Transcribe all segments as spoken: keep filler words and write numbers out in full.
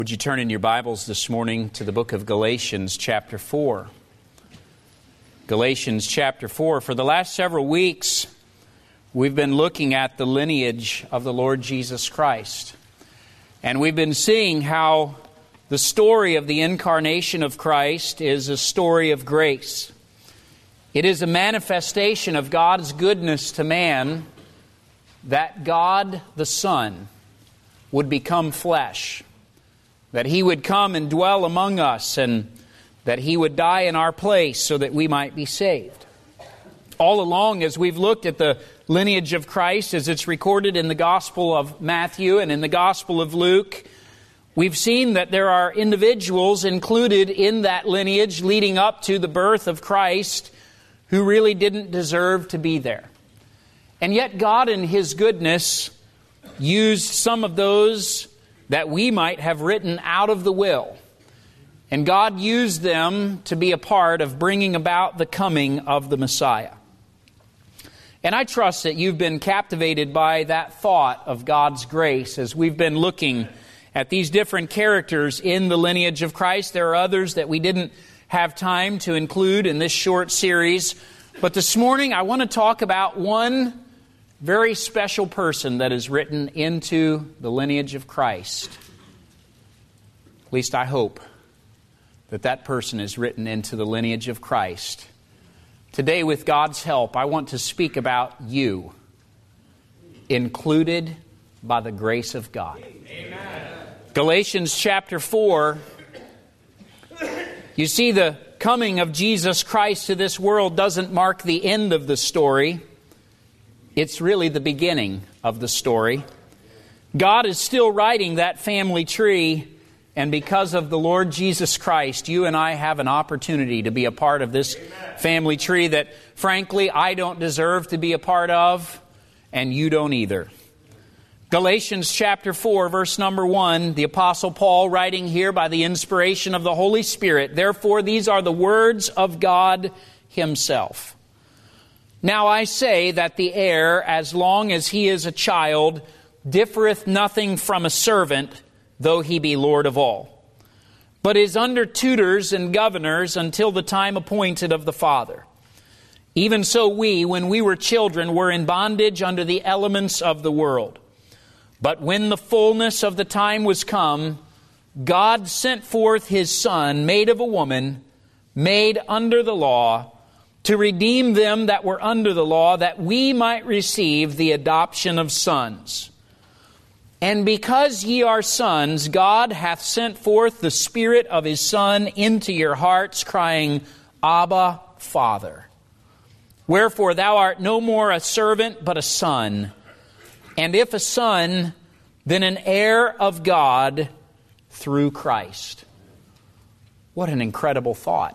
Would you turn in your Bibles this morning to the book of Galatians chapter four? Galatians chapter four. For the last several weeks, we've been looking at the lineage of the Lord Jesus Christ. And we've been seeing how the story of the incarnation of Christ is a story of grace. It is a manifestation of God's goodness to man that God the Son would become flesh, that He would come and dwell among us, and that He would die in our place so that we might be saved. All along, as we've looked at the lineage of Christ as it's recorded in the Gospel of Matthew and in the Gospel of Luke, we've seen that there are individuals included in that lineage leading up to the birth of Christ who really didn't deserve to be there. And yet God in His goodness used some of those that we might have written out of the will. And God used them to be a part of bringing about the coming of the Messiah. And I trust that you've been captivated by that thought of God's grace as we've been looking at these different characters in the lineage of Christ. There are others that we didn't have time to include in this short series. But this morning I want to talk about one very special person that is written into the lineage of Christ. At least I hope that that person is written into the lineage of Christ. Today, with God's help, I want to speak about you, included by the grace of God. Amen. Galatians chapter four, you see, the coming of Jesus Christ to this world doesn't mark the end of the story. It's really the beginning of the story. God is still writing that family tree, and because of the Lord Jesus Christ, you and I have an opportunity to be a part of this family tree that, frankly, I don't deserve to be a part of, and you don't either. Galatians chapter four, verse number one, the Apostle Paul writing here by the inspiration of the Holy Spirit, "Therefore these are the words of God Himself. Now I say that the heir, as long as he is a child, differeth nothing from a servant, though he be Lord of all, but is under tutors and governors until the time appointed of the Father. Even so we, when we were children, were in bondage under the elements of the world. But when the fullness of the time was come, God sent forth His Son, made of a woman, made under the law, to redeem them that were under the law, that we might receive the adoption of sons. And because ye are sons, God hath sent forth the Spirit of His Son into your hearts, crying, Abba, Father. Wherefore thou art no more a servant, but a son. And if a son, then an heir of God through Christ." What an incredible thought.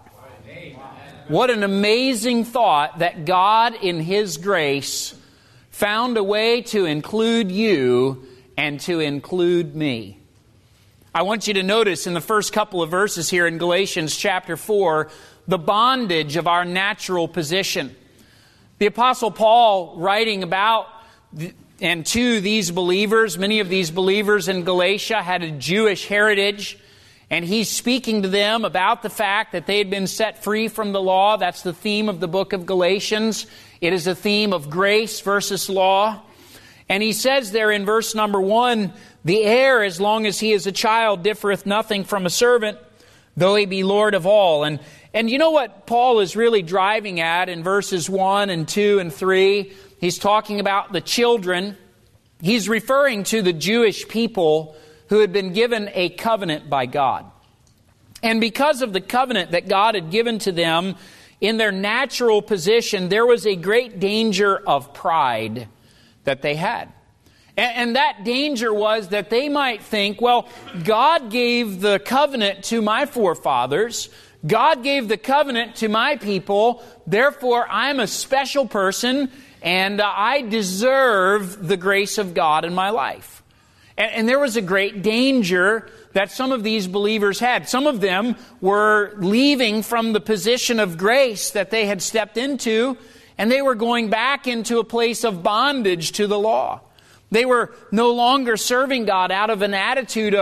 What an amazing thought that God in His grace found a way to include you and to include me. I want you to notice in the first couple of verses here in Galatians chapter four, the bondage of our natural position. The Apostle Paul, writing about and to these believers, many of these believers in Galatia had a Jewish heritage. And he's speaking to them about the fact that they had been set free from the law. That's the theme of the book of Galatians. It is a theme of grace versus law. And he says there in verse number one, "The heir, as long as he is a child, differeth nothing from a servant, though he be Lord of all." And, and you know what Paul is really driving at in verses one and two and three? He's talking about the children. He's referring to the Jewish people who had been given a covenant by God. And because of the covenant that God had given to them, in their natural position, there was a great danger of pride that they had. And, and that danger was that they might think, well, God gave the covenant to my forefathers. God gave the covenant to my people. Therefore, I'm a special person, and uh, I deserve the grace of God in my life. And there was a great danger that some of these believers had. Some of them were leaving from the position of grace that they had stepped into, and they were going back into a place of bondage to the law. They were no longer serving God out of an attitude of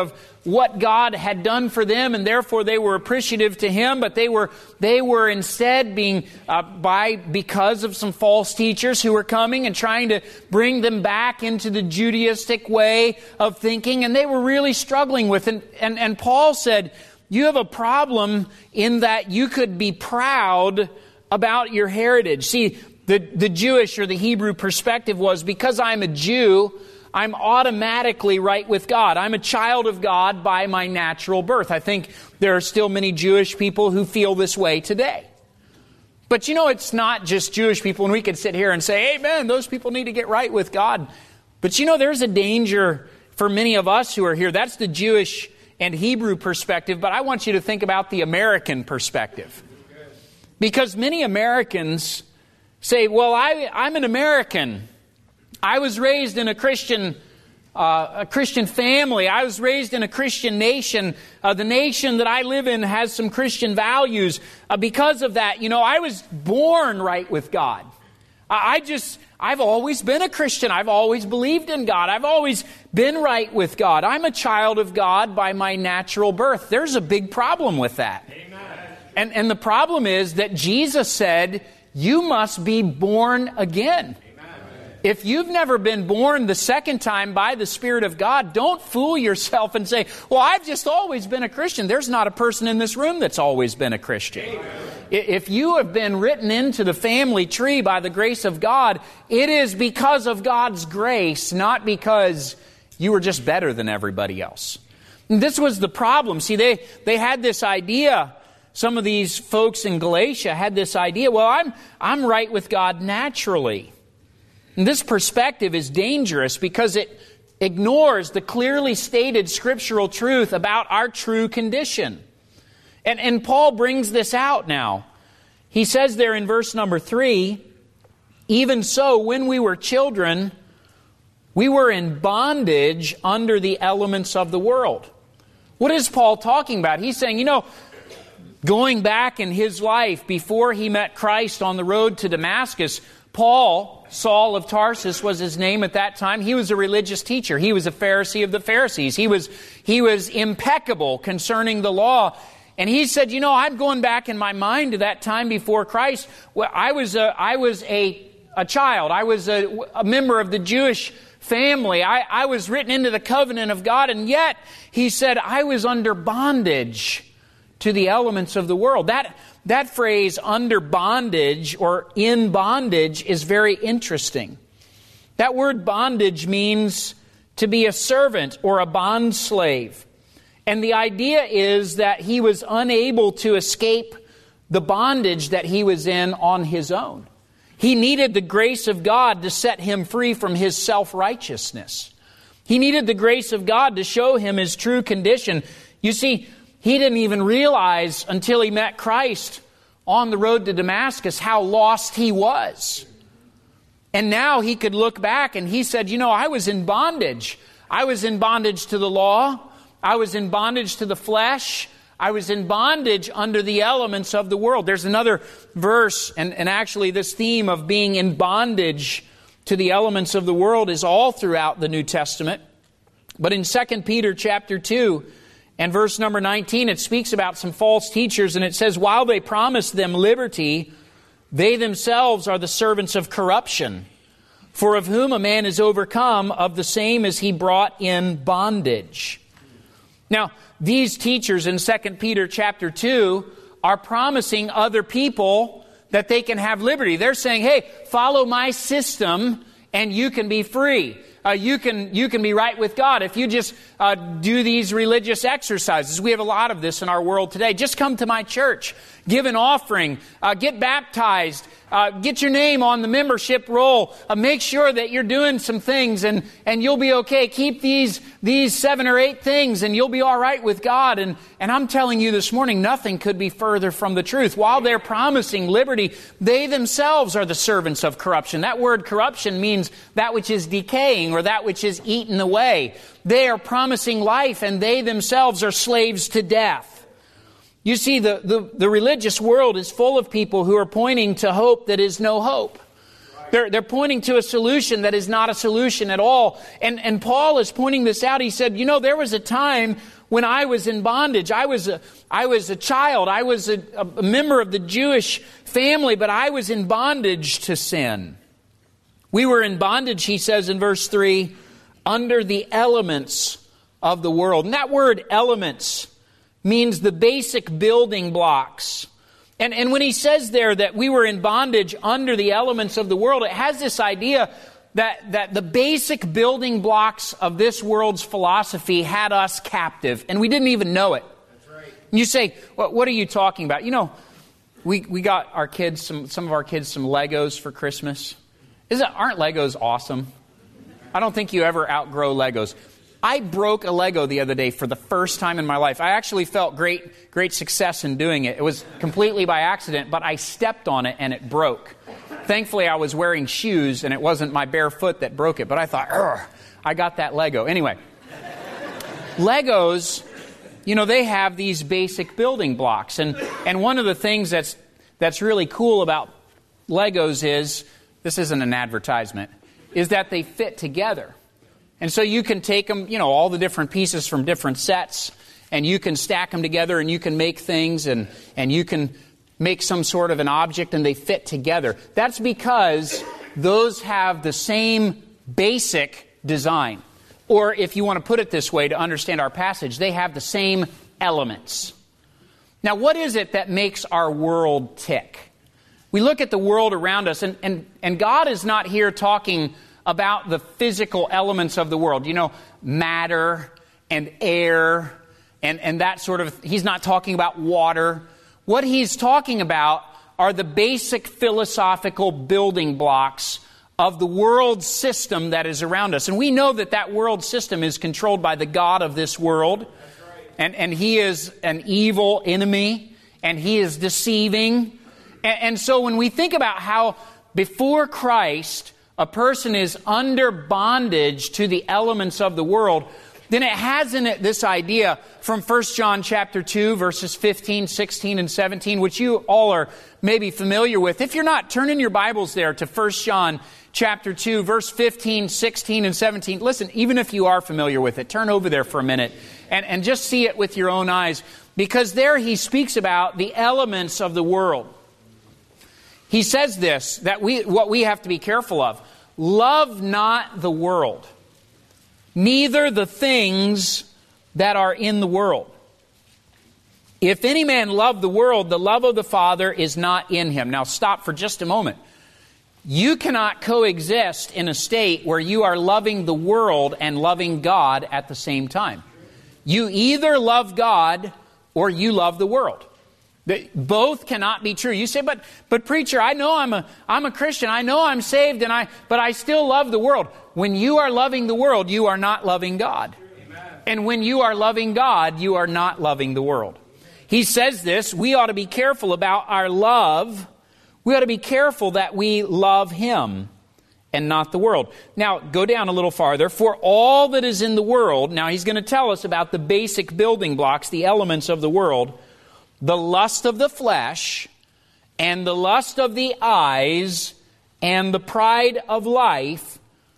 what God had done for them, and therefore they were appreciative to Him, but they were they were instead being, uh, by because of some false teachers who were coming and trying to bring them back into the Judaistic way of thinking, and they were really struggling with it. And, and Paul said, you have a problem in that you could be proud about your heritage. See, the, the Jewish or the Hebrew perspective was, because I'm a Jew, I'm automatically right with God. I'm a child of God by my natural birth. I think there are still many Jewish people who feel this way today. But you know, it's not just Jewish people, and we could sit here and say, amen, those people need to get right with God. But you know, there's a danger for many of us who are here. That's the Jewish and Hebrew perspective, but I want you to think about the American perspective. Because many Americans say, well, I, I'm an American. I was raised in a Christian uh, a Christian family. I was raised in a Christian nation. Uh, the nation that I live in has some Christian values. Uh, because of that, you know, I was born right with God. I, I just, I've always been a Christian. I've always believed in God. I've always been right with God. I'm a child of God by my natural birth. There's a big problem with that. Amen. And, and the problem is that Jesus said, you must be born again. If you've never been born the second time by the Spirit of God, don't fool yourself and say, well, I've just always been a Christian. There's not a person in this room that's always been a Christian. Amen. If you have been written into the family tree by the grace of God, it is because of God's grace, not because you were just better than everybody else. And this was the problem. See, they, they had this idea. Some of these folks in Galatia had this idea, well, I'm, I'm right with God naturally. And this perspective is dangerous because it ignores the clearly stated scriptural truth about our true condition. And, and Paul brings this out now. He says there in verse number three, even so, when we were children, we were in bondage under the elements of the world. What is Paul talking about? He's saying, you know, going back in his life before he met Christ on the road to Damascus, Paul, Saul of Tarsus was his name at that time. He was a religious teacher. He was a Pharisee of the Pharisees. He was, he was impeccable concerning the law. And he said, you know, I'm going back in my mind to that time before Christ. Well, I was a, I was a, a child. I was a, a member of the Jewish family. I, I was written into the covenant of God. And yet, he said, I was under bondage to the elements of the world. That That phrase, under bondage or in bondage, is very interesting. That word bondage means to be a servant or a bond slave. And the idea is that he was unable to escape the bondage that he was in on his own. He needed the grace of God to set him free from his self-righteousness. He needed the grace of God to show him his true condition. You see, he didn't even realize until he met Christ on the road to Damascus how lost he was. And now he could look back and he said, you know, I was in bondage. I was in bondage to the law. I was in bondage to the flesh. I was in bondage under the elements of the world. There's another verse, and, and actually this theme of being in bondage to the elements of the world is all throughout the New Testament. But in Second Peter chapter two, and verse number nineteen, it speaks about some false teachers, and it says, while they promise them liberty, they themselves are the servants of corruption. For of whom a man is overcome, of the same is he brought in bondage. Now, these teachers in Second Peter chapter two are promising other people that they can have liberty. They're saying, hey, follow my system and you can be free. Uh, you can you can be right with God if you just uh, do these religious exercises. We have a lot of this in our world today. Just come to my church, give an offering, uh, get baptized, uh, get your name on the membership roll. Uh, make sure that you're doing some things, and and you'll be okay. Keep these these seven or eight things, and you'll be all right with God. And and I'm telling you this morning, nothing could be further from the truth. While they're promising liberty, they themselves are the servants of corruption. That word corruption means that which is decaying, or that which is eaten away. They are promising life, and they themselves are slaves to death. You see, the, the, the religious world is full of people who are pointing to hope that is no hope. They're, they're pointing to a solution that is not a solution at all. And, and Paul is pointing this out. He said, you know, there was a time when I was in bondage. I was a, I was a child. I was a, a member of the Jewish family, but I was in bondage to sin. We were in bondage, he says in verse three, under the elements of the world. And that word elements means the basic building blocks. And, and when he says there that we were in bondage under the elements of the world, it has this idea that, that the basic building blocks of this world's philosophy had us captive, and we didn't even know it. That's right. And you say, well, what are you talking about? You know, we, we got our kids, some, some of our kids, some Legos for Christmas. Isn't, aren't Legos awesome? I don't think you ever outgrow Legos. I broke a Lego the other day for the first time in my life. I actually felt great, great success in doing it. It was completely by accident, but I stepped on it and it broke. Thankfully, I was wearing shoes and it wasn't my bare foot that broke it. But I thought, ugh, I got that Lego. Anyway, Legos, you know, they have these basic building blocks. And, and one of the things that's, that's really cool about Legos is, this isn't an advertisement, is that they fit together. And so you can take them, you know, all the different pieces from different sets, and you can stack them together, and you can make things, and, and you can make some sort of an object, and they fit together. That's because those have the same basic design. Or if you want to put it this way to understand our passage, they have the same elements. Now, what is it that makes our world tick? We look at the world around us, and, and, and God is not here talking about the physical elements of the world. You know, matter and air and, and that sort of... He's not talking about water. What he's talking about are the basic philosophical building blocks of the world system that is around us. And we know that that world system is controlled by the God of this world. That's right. And, and he is an evil enemy, and he is deceiving. And, and so when we think about how before Christ a person is under bondage to the elements of the world, then it has in it this idea from First John chapter two, verses fifteen, sixteen, and seventeen, which you all are maybe familiar with. If you're not, turn in your Bibles there to First John chapter two, verse fifteen, sixteen, and seventeen. Listen, even if you are familiar with it, turn over there for a minute and, and just see it with your own eyes, because there he speaks about the elements of the world. He says this, that we what we have to be careful of. Love not the world, neither the things that are in the world. If any man love the world, the love of the Father is not in him. Now stop for just a moment. You cannot coexist in a state where you are loving the world and loving God at the same time. You either love God or you love the world. Both cannot be true. You say, but but preacher, I know I'm a I'm a Christian. I know I'm saved, and I but I still love the world. When you are loving the world, you are not loving God. Amen. And when you are loving God, you are not loving the world. He says this, we ought to be careful about our love. We ought to be careful that we love Him and not the world. Now, go down a little farther. For all that is in the world, now he's going to tell us about the basic building blocks, the elements of the world. The lust of the flesh, and the lust of the eyes, and the pride of life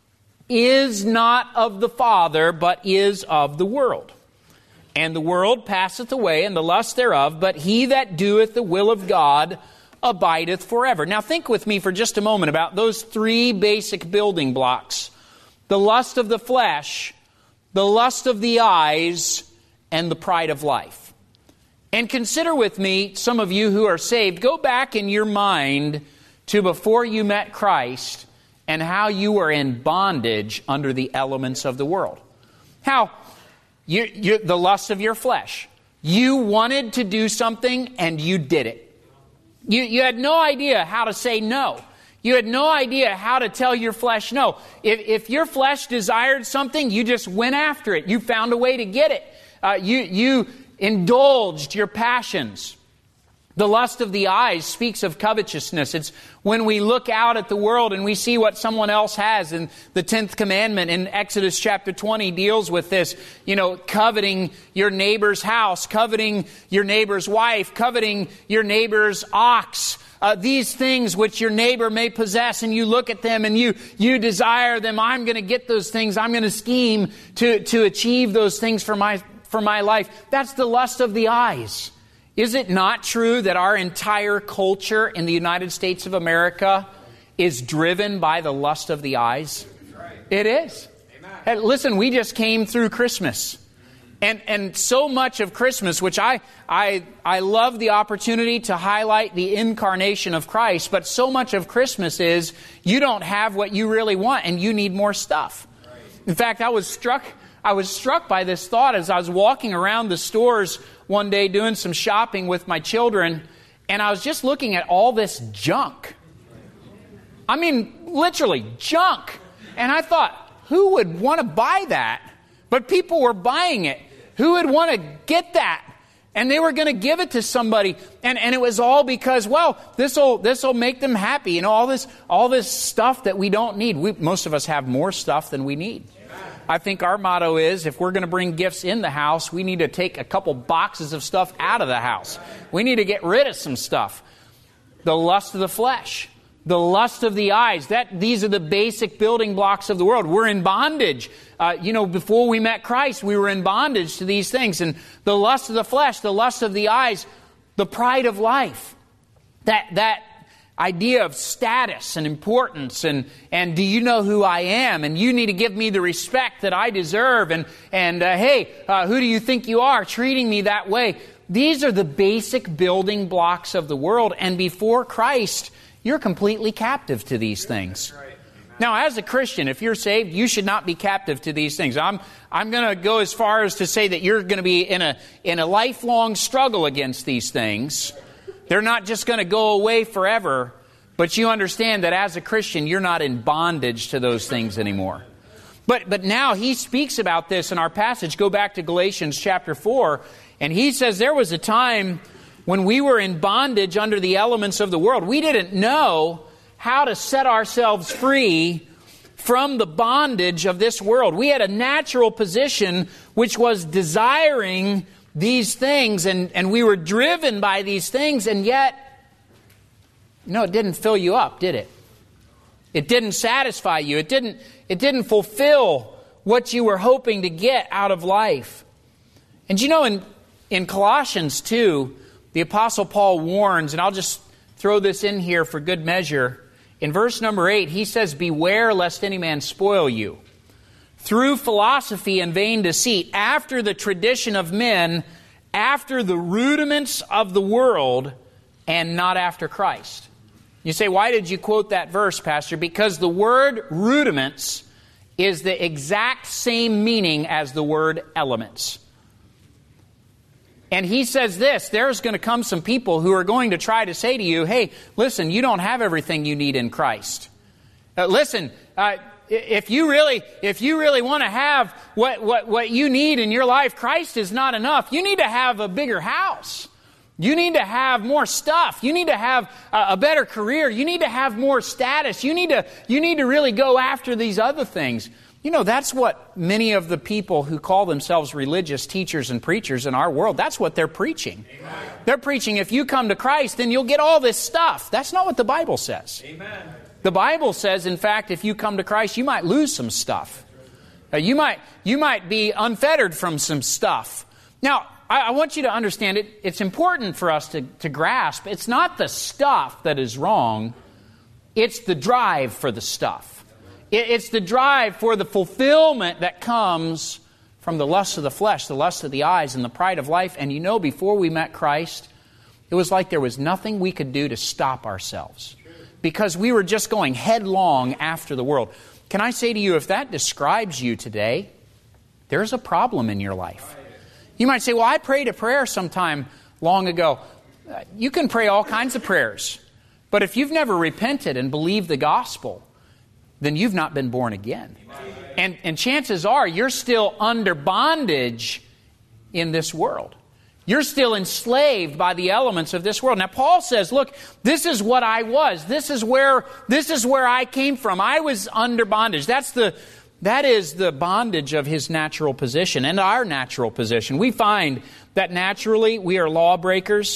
is not of the Father, but is of the world. And the world passeth away, and the lust thereof, but he that doeth the will of God abideth forever. Now think with me for just a moment about those three basic building blocks. The lust of the flesh, the lust of the eyes, and the pride of life. And consider with me, some of you who are saved, go back in your mind to before you met Christ and how you were in bondage under the elements of the world. How you, you, the lust of your flesh. You wanted to do something and you did it. You, you had no idea how to say no. You had no idea how to tell your flesh no. If, if your flesh desired something, you just went after it. You found a way to get it. Uh, you you... indulged your passions. The lust of the eyes speaks of covetousness. It's when we look out at the world and we see what someone else has. And the tenth commandment in Exodus chapter twenty deals with this. You know, coveting your neighbor's house, coveting your neighbor's wife, coveting your neighbor's ox, uh, these things which your neighbor may possess, and you look at them and you you desire them. I'm going to get those things. I'm going to scheme to, to achieve those things for my for my life. That's the lust of the eyes. Is it not true that our entire culture in the United States of America is driven by the lust of the eyes? It is. Hey, listen, we just came through Christmas. And and so much of Christmas, which I, I I love the opportunity to highlight the incarnation of Christ, but so much of Christmas is you don't have what you really want and you need more stuff. In fact, I was struck I was struck by this thought as I was walking around the stores one day doing some shopping with my children, and I was just looking at all this junk. I mean, literally junk. And I thought, who would want to buy that? But people were buying it. Who would want to get that? And they were going to give it to somebody. And, and it was all because, well, this'll this'll make them happy. You know, all this all this stuff that we don't need. We, most of us have more stuff than we need. Amen. I think our motto is, if we're going to bring gifts in the house, we need to take a couple boxes of stuff out of the house. We need to get rid of some stuff. The lust of the flesh. The lust of the eyes. That these are the basic building blocks of the world. We're in bondage. Uh, you know, before we met Christ, we were in bondage to these things. And the lust of the flesh, the lust of the eyes, the pride of life. That that idea of status and importance and and do you know who I am? And you need to give me the respect that I deserve. And and uh, hey, uh, who do you think you are, treating me that way? These are the basic building blocks of the world. And before Christ, you're completely captive to these things. Now, as a Christian, if you're saved, you should not be captive to these things. I'm I'm going to go as far as to say that you're going to be in a in a lifelong struggle against these things. They're not just going to go away forever, but you understand that as a Christian, you're not in bondage to those things anymore. But but now he speaks about this in our passage. Go back to Galatians chapter four, and he says there was a time when we were in bondage under the elements of the world. We didn't know how to set ourselves free from the bondage of this world. We had a natural position which was desiring these things, and, and we were driven by these things, and yet, you know, it didn't fill you up, did it? It didn't satisfy you. It didn't, it didn't fulfill what you were hoping to get out of life. And you know, in, in Colossians two, the Apostle Paul warns, and I'll just throw this in here for good measure. In verse number eight, he says, "Beware lest any man spoil you through philosophy and vain deceit, after the tradition of men, after the rudiments of the world, and not after Christ." You say, why did you quote that verse, Pastor? Because the word rudiments is the exact same meaning as the word elements. And he says this, there's going to come some people who are going to try to say to you, hey, listen, you don't have everything you need in Christ. Uh, listen, uh, if you really if you really want to have what, what, what you need in your life, Christ is not enough. You need to have a bigger house. You need to have more stuff. You need to have a, a better career. You need to have more status. You need to you need to really go after these other things. You know, that's what many of the people who call themselves religious teachers and preachers in our world, that's what they're preaching. Amen. They're preaching, if you come to Christ, then you'll get all this stuff. That's not what the Bible says. Amen. The Bible says, in fact, if you come to Christ, you might lose some stuff. Uh, you might you might be unfettered from some stuff. Now, I, I want you to understand it. It's important for us to, to grasp. It's not the stuff that is wrong. It's the drive for the stuff. It's the drive for the fulfillment that comes from the lust of the flesh, the lust of the eyes, and the pride of life. And you know, before we met Christ, it was like there was nothing we could do to stop ourselves, because we were just going headlong after the world. Can I say to you, if that describes you today, there's a problem in your life. You might say, well, I prayed a prayer sometime long ago. You can pray all kinds of prayers. But if you've never repented and believed the gospel, then you've not been born again. And, and chances are you're still under bondage in this world. You're still enslaved by the elements of this world. Now, Paul says, look, this is what I was. This is where, this is where I came from. I was under bondage. That's the, that is the bondage of his natural position and our natural position. We find that naturally we are lawbreakers.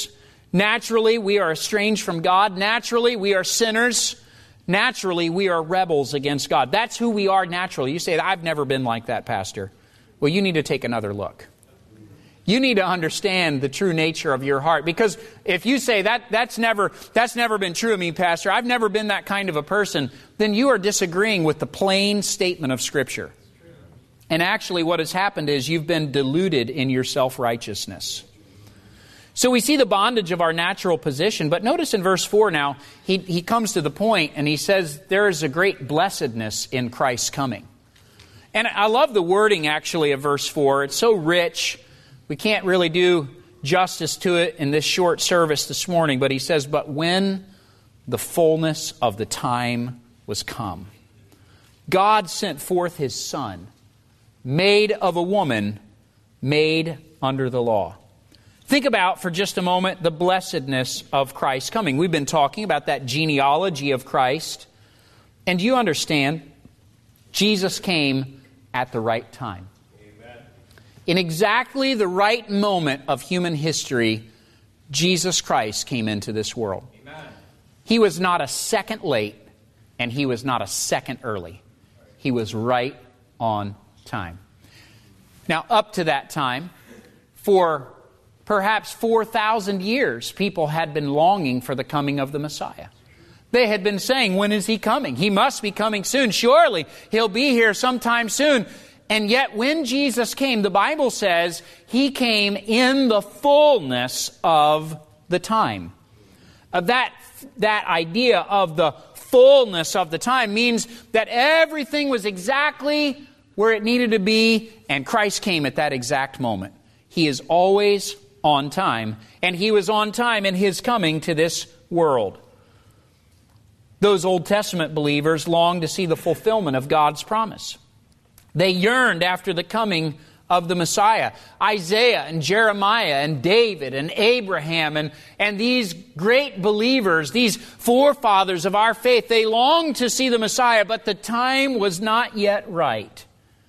Naturally, we are estranged from God. Naturally, we are sinners. Naturally, we are rebels against God. That's who we are naturally. You say, I've never been like that, Pastor. Well, you need to take another look. You need to understand the true nature of your heart. Because if you say, that that's never that's never been true of me, Pastor, I've never been that kind of a person, then you are disagreeing with the plain statement of Scripture. And actually what has happened is you've been deluded in your self-righteousness. So we see the bondage of our natural position. But notice in verse four now, he, he comes to the point and he says there is a great blessedness in Christ's coming. And I love the wording actually of verse four. It's so rich. We can't really do justice to it in this short service this morning. But he says, but when the fullness of the time was come, God sent forth His Son, made of a woman, made under the law. Think about for just a moment the blessedness of Christ's coming. We've been talking about that genealogy of Christ. And you understand, Jesus came at the right time. Amen. In exactly the right moment of human history, Jesus Christ came into this world. Amen. He was not a second late, and He was not a second early. He was right on time. Now, up to that time, for perhaps four thousand years, people had been longing for the coming of the Messiah. They had been saying, when is He coming? He must be coming soon. Surely He'll be here sometime soon. And yet when Jesus came, the Bible says He came in the fullness of the time. Uh, that, that idea of the fullness of the time means that everything was exactly where it needed to be, and Christ came at that exact moment. He is always on time, and He was on time in His coming to this world. Those Old Testament believers longed to see the fulfillment of God's promise. They yearned after the coming of the Messiah. Isaiah and Jeremiah and David and Abraham and, and these great believers, these forefathers of our faith, they longed to see the Messiah, but the time was not yet right.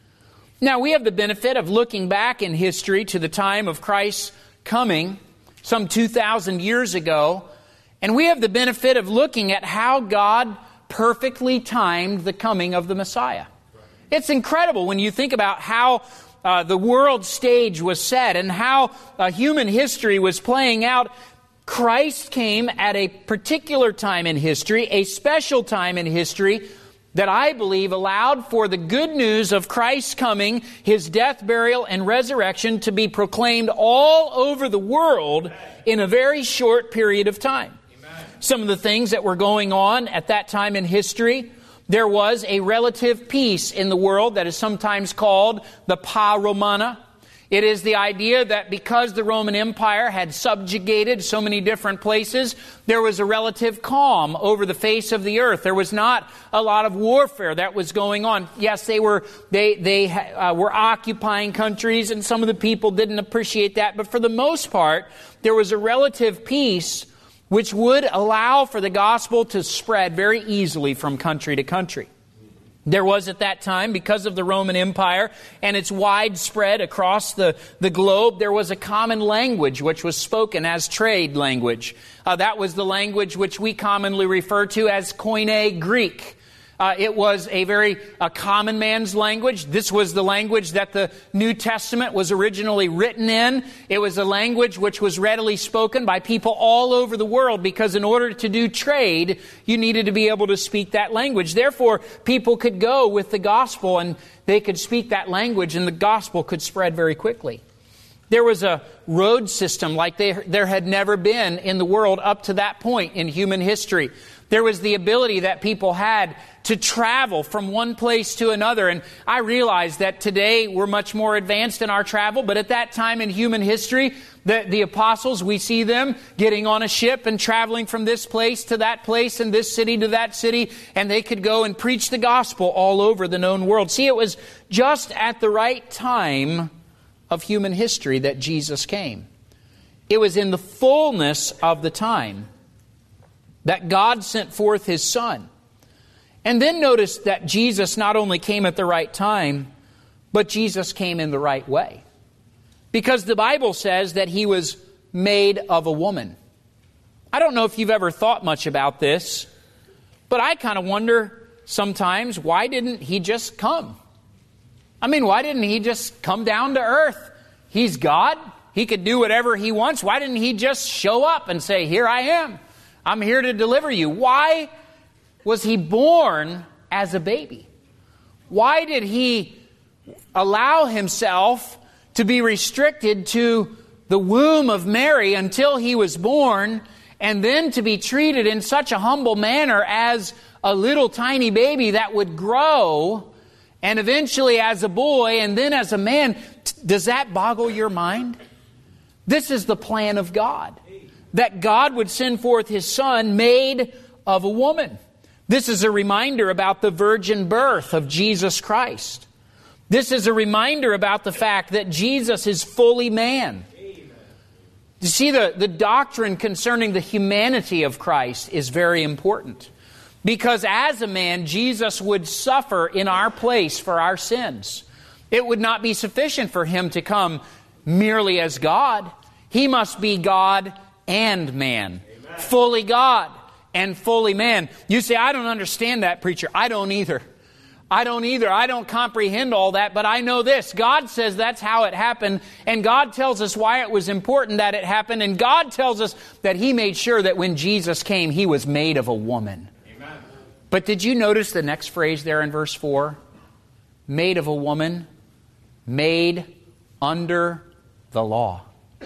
Now, we have the benefit of looking back in history to the time of Christ's coming, some two thousand years ago, and we have the benefit of looking at how God perfectly timed the coming of the Messiah. It's incredible when you think about how uh, the world stage was set and how uh, human history was playing out. Christ came at a particular time in history, a special time in history, that I believe allowed for the good news of Christ's coming, His death, burial, and resurrection to be proclaimed all over the world in a very short period of time. Amen. Some of the things that were going on at that time in history, there was a relative peace in the world that is sometimes called the Pax Romana. It is the idea that because the Roman Empire had subjugated so many different places, there was a relative calm over the face of the earth. There was not a lot of warfare that was going on. Yes, they were they they uh, were occupying countries, and some of the people didn't appreciate that. But for the most part, there was a relative peace which would allow for the gospel to spread very easily from country to country. There was at that time, because of the Roman Empire and its widespread across the, the globe, there was a common language which was spoken as trade language. Uh, that was the language which we commonly refer to as Koine Greek. Uh, it was a very a common man's language. This was the language that the New Testament was originally written in. It was a language which was readily spoken by people all over the world, because in order to do trade, you needed to be able to speak that language. Therefore, people could go with the gospel and they could speak that language, and the gospel could spread very quickly. There was a road system like they, there had never been in the world up to that point in human history. There was the ability that people had to travel from one place to another. And I realize that today we're much more advanced in our travel, but at that time in human history, the, the apostles, we see them getting on a ship and traveling from this place to that place and this city to that city, and they could go and preach the gospel all over the known world. See, it was just at the right time of human history that Jesus came. It was in the fullness of the time that God sent forth His Son. And then notice that Jesus not only came at the right time, but Jesus came in the right way. Because the Bible says that He was made of a woman. I don't know if you've ever thought much about this, but I kind of wonder sometimes, why didn't he just come? I mean, why didn't he just come down to earth? He's God. He could do whatever he wants. Why didn't he just show up and say, here I am. I'm here to deliver you. Why was he born as a baby? Why did he allow himself to be restricted to the womb of Mary until he was born, and then to be treated in such a humble manner as a little tiny baby that would grow, and eventually as a boy, and then as a man? Does that boggle your mind? This is the plan of God, that God would send forth His Son made of a woman. This is a reminder about the virgin birth of Jesus Christ. This is a reminder about the fact that Jesus is fully man. You see, the, the doctrine concerning the humanity of Christ is very important. Because as a man, Jesus would suffer in our place for our sins. It would not be sufficient for Him to come merely as God. He must be God and man. Amen. Fully God and fully man. You say, I don't understand that, preacher. I don't either. I don't either. I don't comprehend all that, but I know this. God says that's how it happened, and God tells us why it was important that it happened, and God tells us that He made sure that when Jesus came, He was made of a woman. Amen. But did you notice the next phrase there in verse four? Made of a woman, made under the law.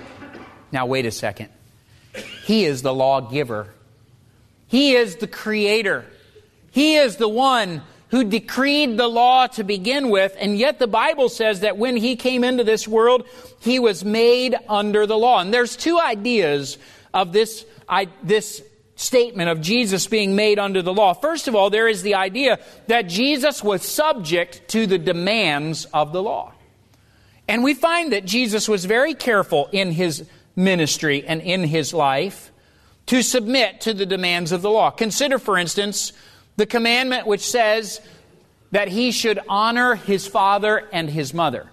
Now wait a second. He is the lawgiver. He is the creator. He is the one who decreed the law to begin with, and yet the Bible says that when He came into this world, He was made under the law. And there's two ideas of this, I, this statement of Jesus being made under the law. First of all, there is the idea that Jesus was subject to the demands of the law. And we find that Jesus was very careful in His ministry and in His life to submit to the demands of the law. Consider, for instance, the commandment which says that he should honor his father and his mother.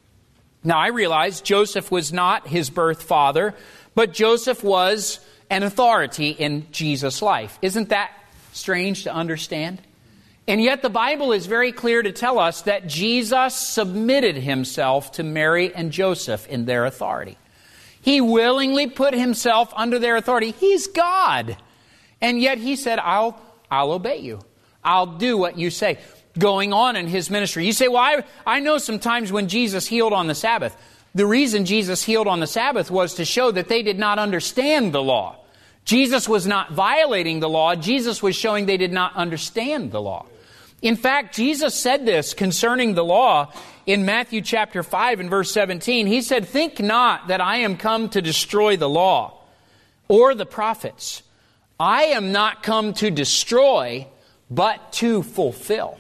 Now, I realize Joseph was not his birth father, but Joseph was an authority in Jesus' life. Isn't that strange to understand? And yet the Bible is very clear to tell us that Jesus submitted Himself to Mary and Joseph in their authority. He willingly put Himself under their authority. He's God. And yet He said, I'll I'll obey you. I'll do what you say. Going on in His ministry. You say, well, I, I know sometimes when Jesus healed on the Sabbath. The reason Jesus healed on the Sabbath was to show that they did not understand the law. Jesus was not violating the law. Jesus was showing they did not understand the law. In fact, Jesus said this concerning the law in Matthew chapter five and verse seventeen. He said, think not that I am come to destroy the law or the prophets. I am not come to destroy, but to fulfill.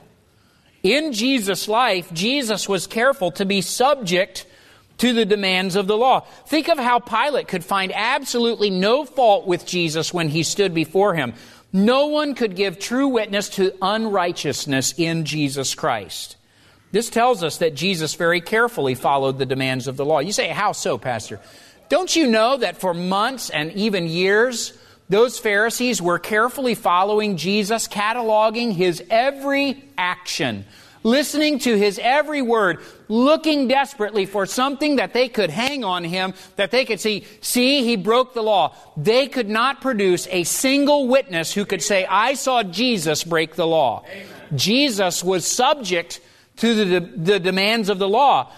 In Jesus' life, Jesus was careful to be subject to the demands of the law. Think of how Pilate could find absolutely no fault with Jesus when he stood before him. No one could give true witness to unrighteousness in Jesus Christ. This tells us that Jesus very carefully followed the demands of the law. You say, how so, Pastor? Don't you know that for months and even years, those Pharisees were carefully following Jesus, cataloging His every action, listening to His every word, looking desperately for something that they could hang on Him, that they could see, see, He broke the law. They could not produce a single witness who could say, I saw Jesus break the law. Amen. Jesus was subject to the, the demands of the law.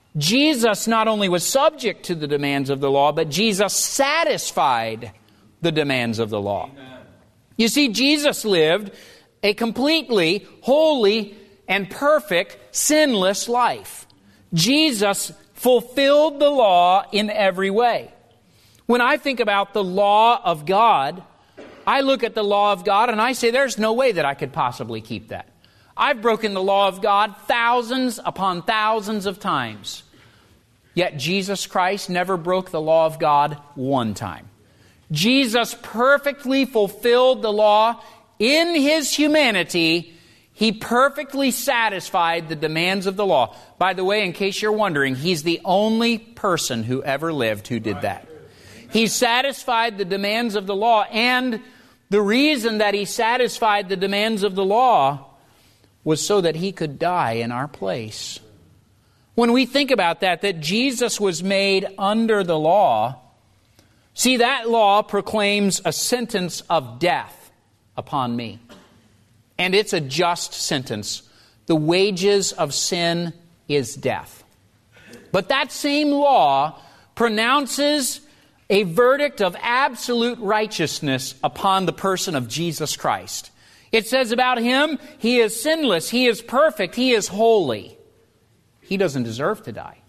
Jesus not only was subject to the demands of the law, but Jesus satisfied the demands of the law. Amen. You see, Jesus lived a completely holy and perfect, sinless life. Jesus fulfilled the law in every way. When I think about the law of God, I look at the law of God and I say, there's no way that I could possibly keep that. I've broken the law of God thousands upon thousands of times. Yet Jesus Christ never broke the law of God one time. Jesus perfectly fulfilled the law in His humanity. He perfectly satisfied the demands of the law. By the way, in case you're wondering, He's the only person who ever lived who did that. He satisfied the demands of the law, and the reason that He satisfied the demands of the law was so that He could die in our place. When we think about that, that Jesus was made under the law, see, that law proclaims a sentence of death upon me. And it's a just sentence. The wages of sin is death. But that same law pronounces a verdict of absolute righteousness upon the person of Jesus Christ. It says about Him, He is sinless, He is perfect, He is holy. He doesn't deserve to die.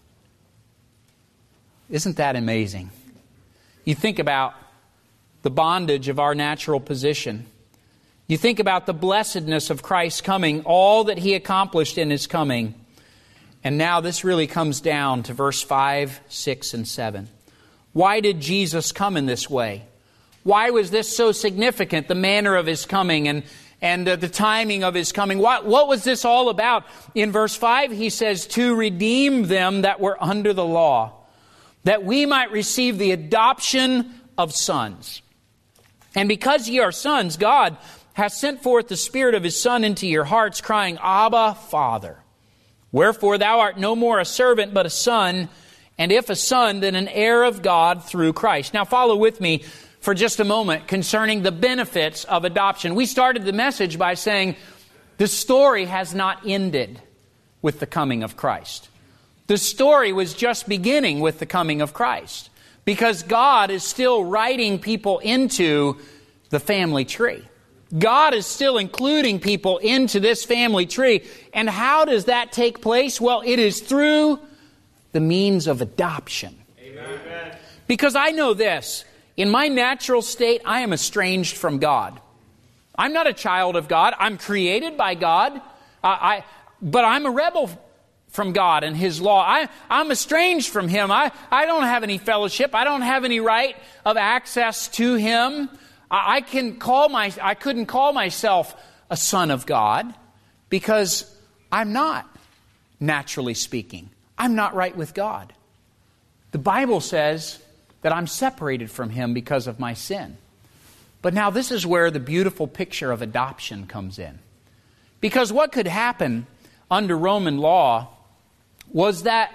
Isn't that amazing? You think about the bondage of our natural position. You think about the blessedness of Christ's coming, all that He accomplished in His coming. And now this really comes down to verse five, six, and seven. Why did Jesus come in this way? Why was this so significant, the manner of His coming and, and uh, the timing of His coming? What, what was this all about? In verse five, He says, to redeem them that were under the law, that we might receive the adoption of sons. And because ye are sons, God hath sent forth the Spirit of His Son into your hearts, crying, Abba, Father. Wherefore thou art no more a servant, but a son, and if a son, then an heir of God through Christ. Now follow with me for just a moment concerning the benefits of adoption. We started the message by saying the story has not ended with the coming of Christ. The story was just beginning with the coming of Christ, because God is still writing people into the family tree. God is still including people into this family tree. And how does that take place? Well, it is through the means of adoption. Amen. Because I know this, in my natural state, I am estranged from God. I'm not a child of God. I'm created by God, uh, I, but I'm a rebel from God and His law. I, I'm estranged from Him. I, I don't have any fellowship. I don't have any right of access to Him. I, I can call my, I couldn't call myself a son of God because I'm not, naturally speaking. I'm not right with God. The Bible says that I'm separated from Him because of my sin. But now this is where the beautiful picture of adoption comes in. Because what could happen under Roman law was that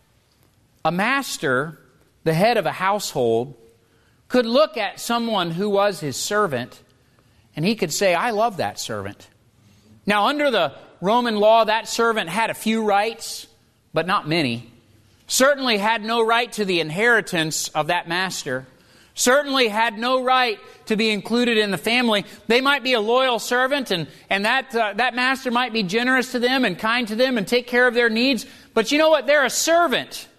a master, the head of a household, could look at someone who was his servant and he could say, I love that servant. Now under the Roman law, that servant had a few rights, but not many. Certainly had no right to the inheritance of that master. Certainly had no right to be included in the family. They might be a loyal servant, and, and that, uh, that master might be generous to them and kind to them and take care of their needs. But you know what? They're a servant.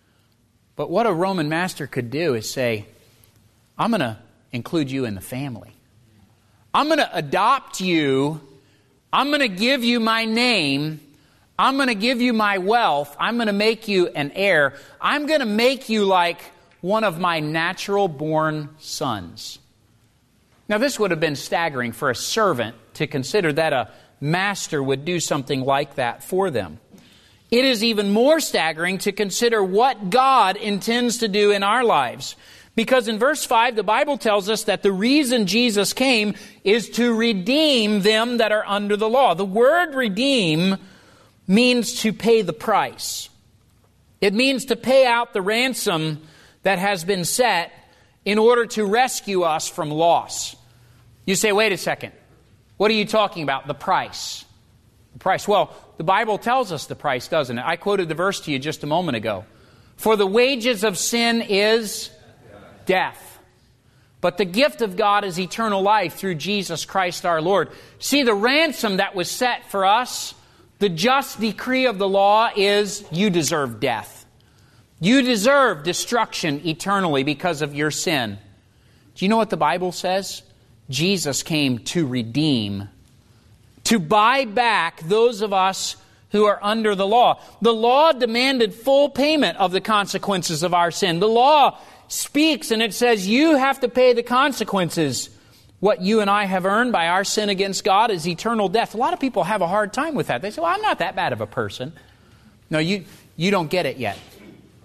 But what a Roman master could do is say, I'm going to include you in the family. I'm going to adopt you. I'm going to give you my name. I'm going to give you my wealth. I'm going to make you an heir. I'm going to make you like one of my natural-born sons. Now, this would have been staggering for a servant to consider that a master would do something like that for them. It is even more staggering to consider what God intends to do in our lives. Because in verse five, the Bible tells us that the reason Jesus came is to redeem them that are under the law. The word redeem means to pay the price. It means to pay out the ransom that has been set in order to rescue us from loss. You say, wait a second. What are you talking about? The price. The price. Well, the Bible tells us the price, doesn't it? I quoted the verse to you just a moment ago. For the wages of sin is death. But the gift of God is eternal life through Jesus Christ our Lord. See, the ransom that was set for us, the just decree of the law is you deserve death. You deserve destruction eternally because of your sin. Do you know what the Bible says? Jesus came to redeem, to buy back those of us who are under the law. The law demanded full payment of the consequences of our sin. The law speaks and it says you have to pay the consequences. What you and I have earned by our sin against God is eternal death. A lot of people have a hard time with that. They say, well, I'm not that bad of a person. No, you, you don't get it yet.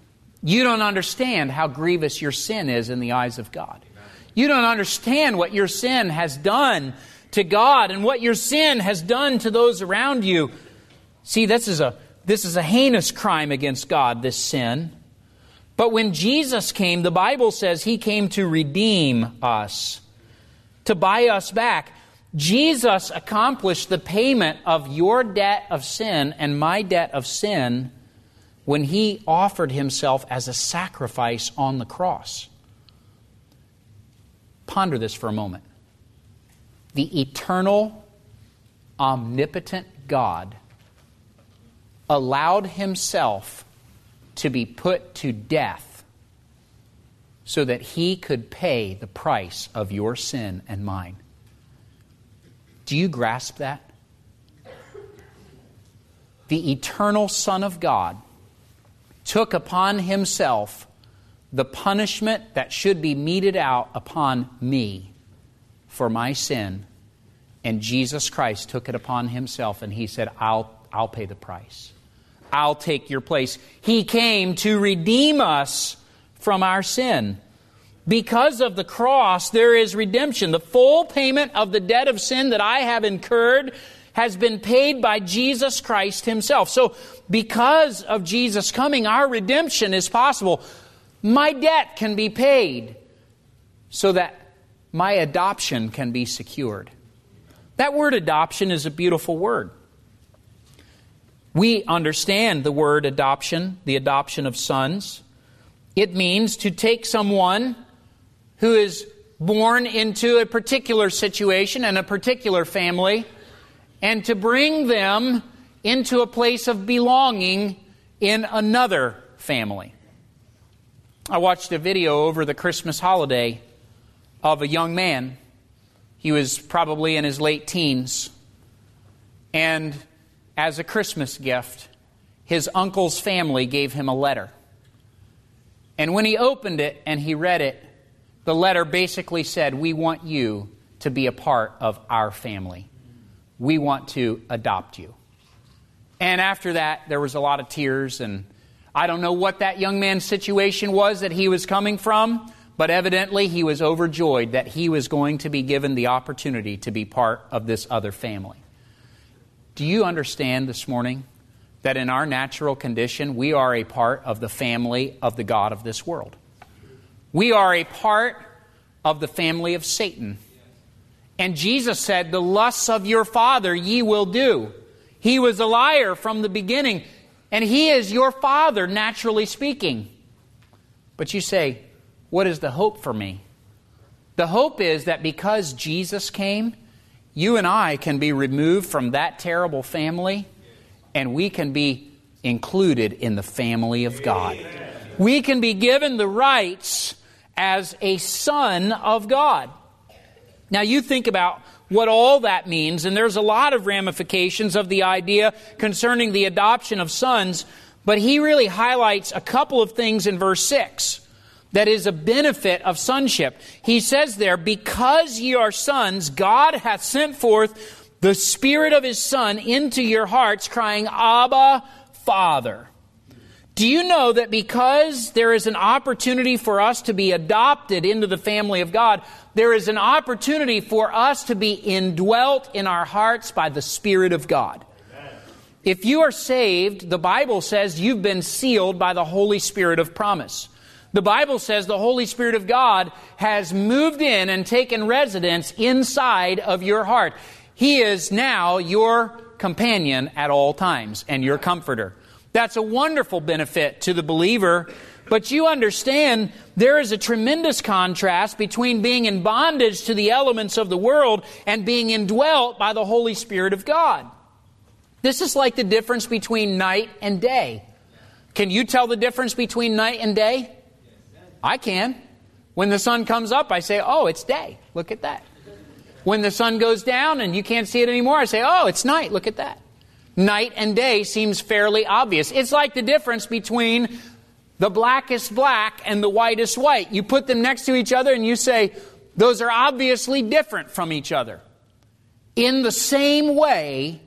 You don't understand how grievous your sin is in the eyes of God. You don't understand what your sin has done to God and what your sin has done to those around you. See, this is a this is a heinous crime against God, this sin. But when Jesus came, the Bible says He came to redeem us, to buy us back. Jesus accomplished the payment of your debt of sin and my debt of sin when He offered Himself as a sacrifice on the cross. Ponder this for a moment. The eternal, omnipotent God allowed Himself to be put to death so that He could pay the price of your sin and mine. Do you grasp that? The eternal Son of God took upon Himself the punishment that should be meted out upon me for my sin. And Jesus Christ took it upon Himself and He said, I'll, I'll pay the price. I'll take your place. He came to redeem us from our sin. Because of the cross, there is redemption. The full payment of the debt of sin that I have incurred has been paid by Jesus Christ Himself. So, because of Jesus coming, our redemption is possible. My debt can be paid so that my adoption can be secured. That word adoption is a beautiful word. We understand the word adoption, the adoption of sons. It means to take someone who is born into a particular situation and a particular family and to bring them into a place of belonging in another family. I watched a video over the Christmas holiday of a young man. He was probably in his late teens. And as a Christmas gift, his uncle's family gave him a letter. And when he opened it and he read it, the letter basically said, we want you to be a part of our family. We want to adopt you. And after that, there was a lot of tears, and I don't know what that young man's situation was that he was coming from, but evidently he was overjoyed that he was going to be given the opportunity to be part of this other family. Do you understand this morning that in our natural condition, we are a part of the family of the God of this world? We are a part of the family of Satan. And Jesus said, the lusts of your father ye will do. He was a liar from the beginning, and he is your father, naturally speaking. But you say, what is the hope for me? The hope is that because Jesus came, you and I can be removed from that terrible family, and we can be included in the family of God. We can be given the rights as a son of God. Now you think about what all that means, and there's a lot of ramifications of the idea concerning the adoption of sons, but he really highlights a couple of things in verse six that is a benefit of sonship. He says there, because ye are sons, God hath sent forth the Spirit of His Son into your hearts, crying, Abba, Father. Do you know that because there is an opportunity for us to be adopted into the family of God, there is an opportunity for us to be indwelt in our hearts by the Spirit of God? Amen. If you are saved, the Bible says you've been sealed by the Holy Spirit of promise. The Bible says the Holy Spirit of God has moved in and taken residence inside of your heart. He is now your companion at all times and your comforter. That's a wonderful benefit to the believer. But you understand there is a tremendous contrast between being in bondage to the elements of the world and being indwelt by the Holy Spirit of God. This is like the difference between night and day. Can you tell the difference between night and day? I can. When the sun comes up, I say, oh, it's day. Look at that. When the sun goes down and you can't see it anymore, I say, oh, it's night. Look at that. Night and day seems fairly obvious. It's like the difference between the blackest black and the whitest white. You put them next to each other and you say, those are obviously different from each other. In the same way,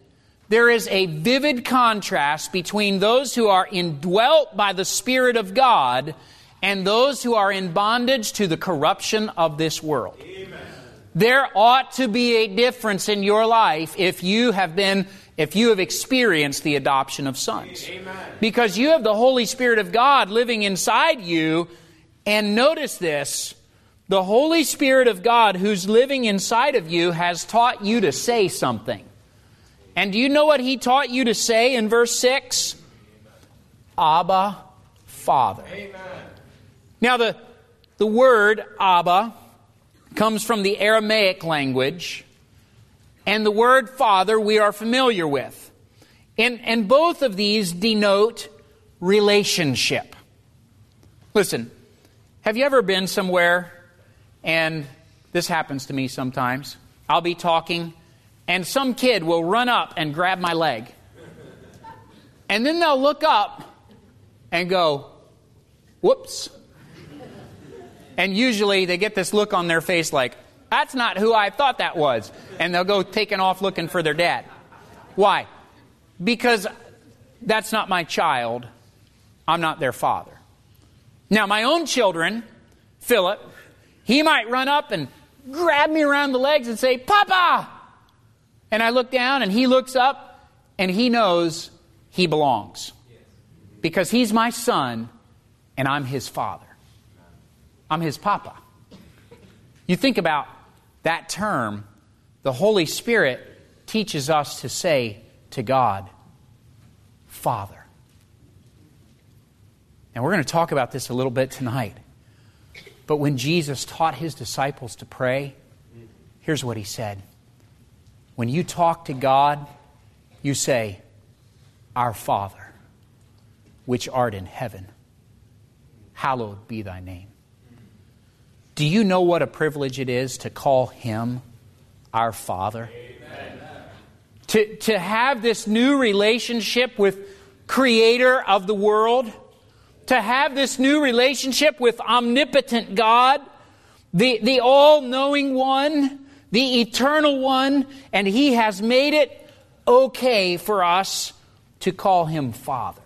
there is a vivid contrast between those who are indwelt by the Spirit of God and those who are in bondage to the corruption of this world. Amen. There ought to be a difference in your life if you have been, if you have experienced the adoption of sons. Amen. Because you have the Holy Spirit of God living inside you. And notice this, the Holy Spirit of God who's living inside of you has taught you to say something. And do you know what He taught you to say in verse six? Abba, Father. Amen. Now the, the word Abba comes from the Aramaic language, and the word Father we are familiar with. And, and both of these denote relationship. Listen, have you ever been somewhere, and this happens to me sometimes, I'll be talking, and some kid will run up and grab my leg. And then they'll look up and go, whoops. And usually they get this look on their face like, that's not who I thought that was. And they'll go taking off looking for their dad. Why? Because that's not my child. I'm not their father. Now, my own children, Philip, he might run up and grab me around the legs and say, Papa! And I look down and he looks up and he knows he belongs. Because he's my son and I'm his father. I'm his papa. You think about that term, the Holy Spirit teaches us to say to God, Father. And we're going to talk about this a little bit tonight. But when Jesus taught His disciples to pray, here's what He said. When you talk to God, you say, Our Father, which art in heaven, hallowed be thy name. Do you know what a privilege it is to call Him our Father? Amen. To, to have this new relationship with Creator of the world, to have this new relationship with omnipotent God, the, the all-knowing one, the eternal one, and He has made it okay for us to call Him Father.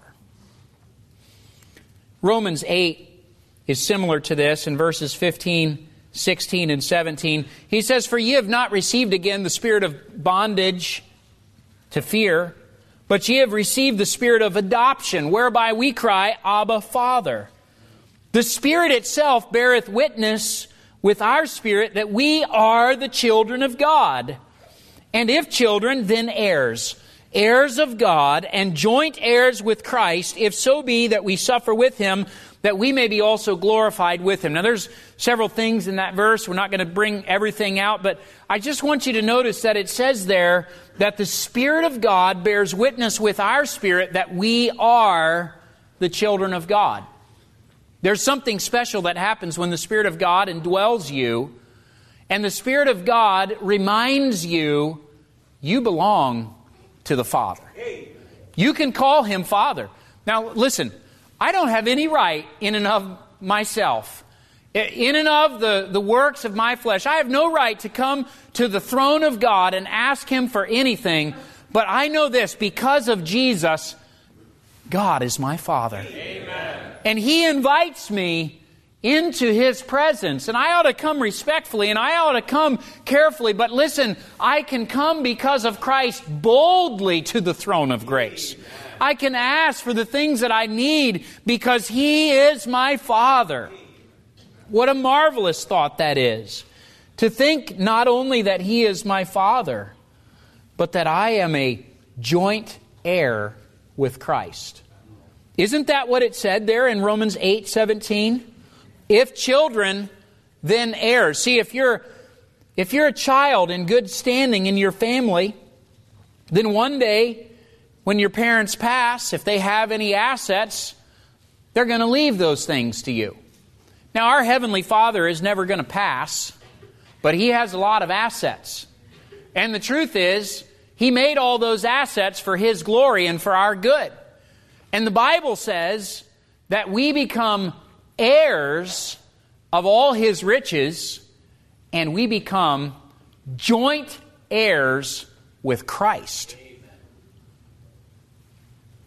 Romans eight is similar to this in verses fifteen, sixteen, and seventeen. He says, For ye have not received again the spirit of bondage to fear, but ye have received the spirit of adoption, whereby we cry, Abba, Father. The Spirit itself beareth witness with our spirit that we are the children of God. And if children, then heirs, heirs of God, and joint heirs with Christ, if so be that we suffer with Him, that we may be also glorified with Him. Now there's several things in that verse. We're not going to bring everything out, but I just want you to notice that it says there that the Spirit of God bears witness with our spirit that we are the children of God. There's something special that happens when the Spirit of God indwells you, and the Spirit of God reminds you, you belong to the Father. You can call Him Father. Now listen, I don't have any right in and of myself, in and of the, the works of my flesh. I have no right to come to the throne of God and ask Him for anything. But I know this, because of Jesus, God is my Father. Amen. And He invites me into His presence. And I ought to come respectfully and I ought to come carefully. But listen, I can come because of Christ boldly to the throne of grace. I can ask for the things that I need because He is my Father. What a marvelous thought that is. To think not only that He is my Father, but that I am a joint heir with Christ. Isn't that what it said there in Romans eight seventeen? If children, then heirs. See, if you're if you're a child in good standing in your family, then one day when your parents pass, if they have any assets, they're going to leave those things to you. Now, our Heavenly Father is never going to pass, but He has a lot of assets. And the truth is, He made all those assets for His glory and for our good. And the Bible says that we become heirs of all His riches, and we become joint heirs with Christ.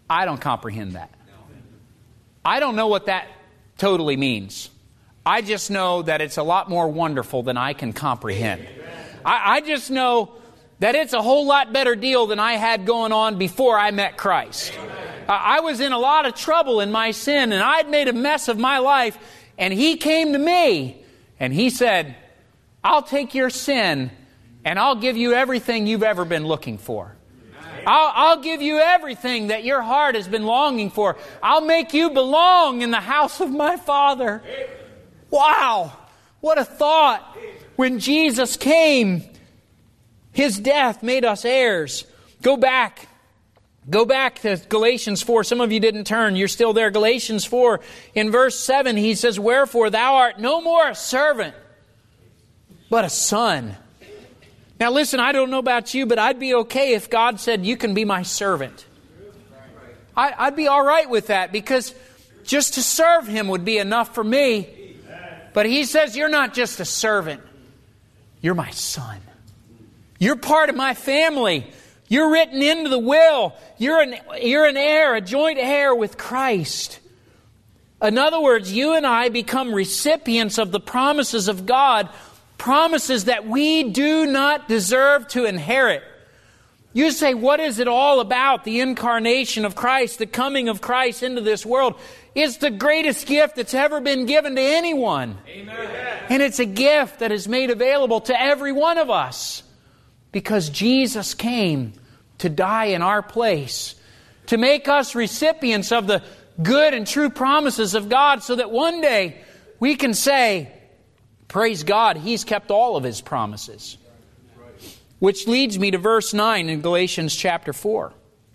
I don't comprehend that. I don't know what that totally means. I just know that it's a lot more wonderful than I can comprehend. I, I just know that it's a whole lot better deal than I had going on before I met Christ. Uh, I was in a lot of trouble in my sin, and I'd made a mess of my life, and He came to me, and He said, I'll take your sin, and I'll give you everything you've ever been looking for. I'll, I'll give you everything that your heart has been longing for. I'll make you belong in the house of my Father. Wow! What a thought! When Jesus came, His death made us heirs. Go back. Go back to Galatians four. Some of you didn't turn. You're still there. Galatians four. In verse seven, he says, Wherefore thou art no more a servant, but a son. Now listen, I don't know about you, but I'd be okay if God said, you can be my servant. I, I'd be all right with that, because just to serve Him would be enough for me. But He says, you're not just a servant. You're my son. You're part of my family. You're written into the will. You're an, you're an heir, a joint heir with Christ. In other words, you and I become recipients of the promises of God, promises that we do not deserve to inherit. You say, what is it all about? The incarnation of Christ, the coming of Christ into this world. It's the greatest gift that's ever been given to anyone. Amen. And it's a gift that is made available to every one of us, because Jesus came to die in our place, to make us recipients of the good and true promises of God, so that one day we can say, praise God, He's kept all of His promises. Which leads me to verse nine in Galatians chapter four.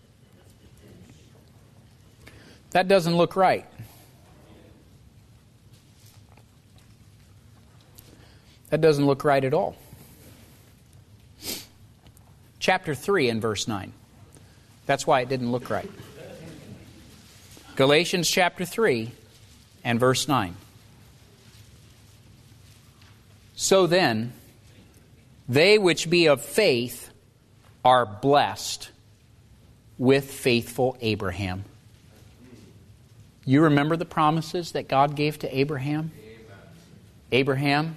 That doesn't look right. That doesn't look right at all. Chapter three and verse nine. That's why it didn't look right. Galatians chapter three and verse nine. So then, they which be of faith are blessed with faithful Abraham. You remember the promises that God gave to Abraham? Amen. Abraham,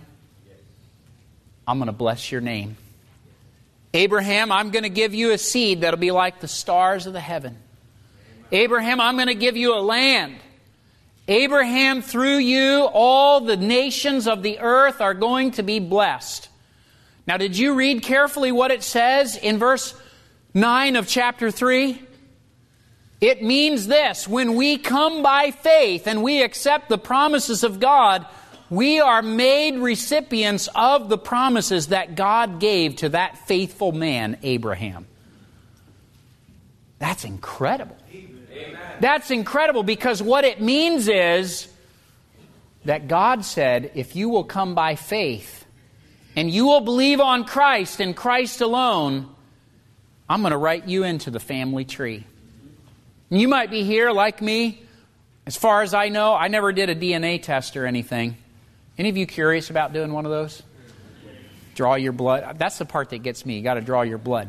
I'm going to bless your name. Abraham, I'm going to give you a seed that'll be like the stars of the heaven. Abraham, I'm going to give you a land. Abraham, through you, all the nations of the earth are going to be blessed. Now, did you read carefully what it says in verse nine of chapter three? It means this: when we come by faith and we accept the promises of God, we are made recipients of the promises that God gave to that faithful man, Abraham. That's incredible. Amen. That's incredible, because what it means is that God said, if you will come by faith and you will believe on Christ and Christ alone, I'm going to write you into the family tree. And you might be here like me. As far as I know, I never did a D N A test or anything. Any of you curious about doing one of those? Draw your blood. That's the part that gets me. You got to draw your blood.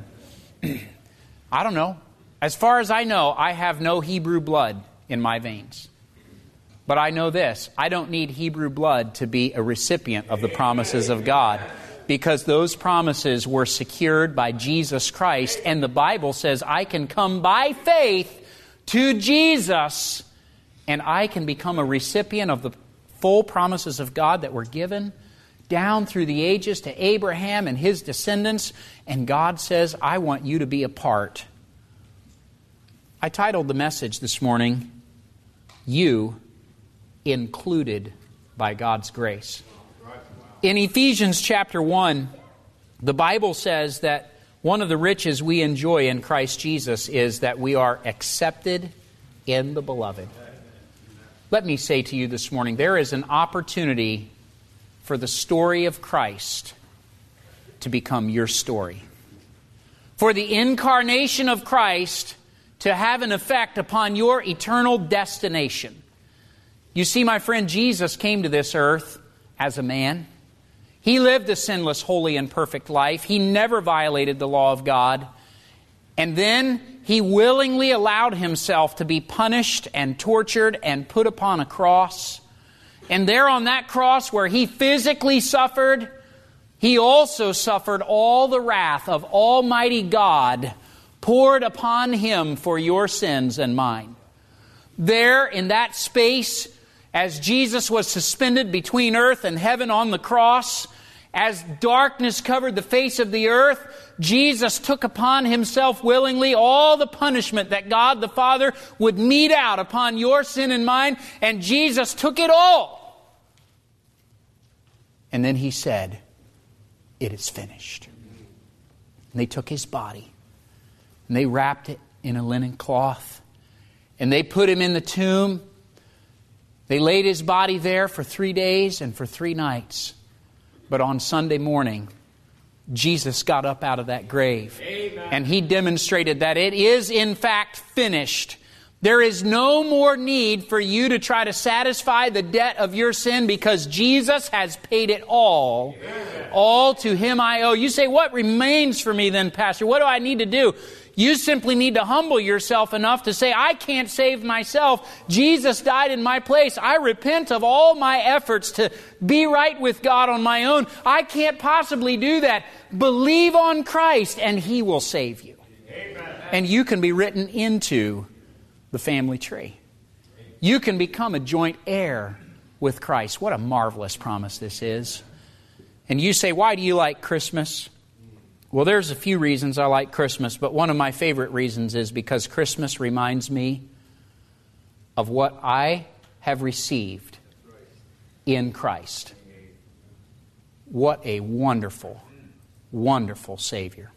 I don't know. As far as I know, I have no Hebrew blood in my veins. But I know this: I don't need Hebrew blood to be a recipient of the promises of God, because those promises were secured by Jesus Christ. And the Bible says I can come by faith to Jesus, and I can become a recipient of the full promises of God that were given down through the ages to Abraham and his descendants. And God says, I want you to be a part. I titled the message this morning, You Included by God's Grace. In Ephesians chapter one, the Bible says that one of the riches we enjoy in Christ Jesus is that we are accepted in the Beloved. Let me say to you this morning, there is an opportunity for the story of Christ to become your story. For the incarnation of Christ to have an effect upon your eternal destination. You see, my friend, Jesus came to this earth as a man. He lived a sinless, holy, and perfect life. He never violated the law of God. And then He willingly allowed Himself to be punished and tortured and put upon a cross. And there on that cross where He physically suffered, He also suffered all the wrath of Almighty God poured upon Him for your sins and mine. There in that space, as Jesus was suspended between earth and heaven on the cross, as darkness covered the face of the earth, Jesus took upon Himself willingly all the punishment that God the Father would mete out upon your sin and mine, and Jesus took it all. And then He said, "It is finished." And they took His body, and they wrapped it in a linen cloth, and they put Him in the tomb. They laid His body there for three days and for three nights. But on Sunday morning, Jesus got up out of that grave. Amen. And He demonstrated that it is in fact finished. There is no more need for you to try to satisfy the debt of your sin because Jesus has paid it all. Amen. All to Him I owe. You say, what remains for me then, Pastor? What do I need to do? You simply need to humble yourself enough to say, I can't save myself. Jesus died in my place. I repent of all my efforts to be right with God on my own. I can't possibly do that. Believe on Christ and He will save you. Amen. And you can be written into the family tree. You can become a joint heir with Christ. What a marvelous promise this is. And you say, why do you like Christmas? Well, there's a few reasons I like Christmas, but one of my favorite reasons is because Christmas reminds me of what I have received in Christ. What a wonderful, wonderful Savior.